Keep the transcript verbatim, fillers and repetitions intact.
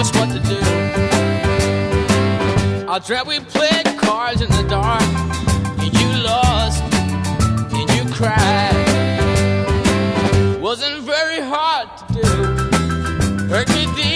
just what to do. I dreamt we played cards in the dark, and you lost, and you cried. Wasn't very hard to do. Hurt me deep.